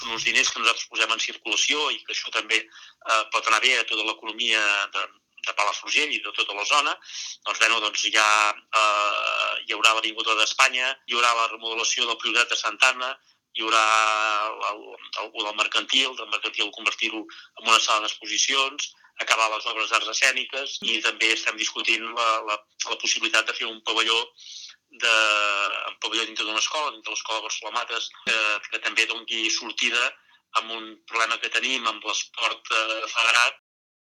són uns diners que nosaltres posem en circulació i que això també pot anar bé a tota l'economia de Palafrugell i de tota la zona. Doncs hi haurà l'Avinguda d'Espanya, hi haurà la remodelació del Priorat de Santa Anna, hi haurà del mercantil convertir-ho en una sala d'exposicions, acabar les obres d'arts escèniques i també estem discutint la possibilitat de fer un pavelló dintre d'una escola, dintre l'escola Barcelona Mates, que també doni sortida amb un problema que tenim amb l'esport federat,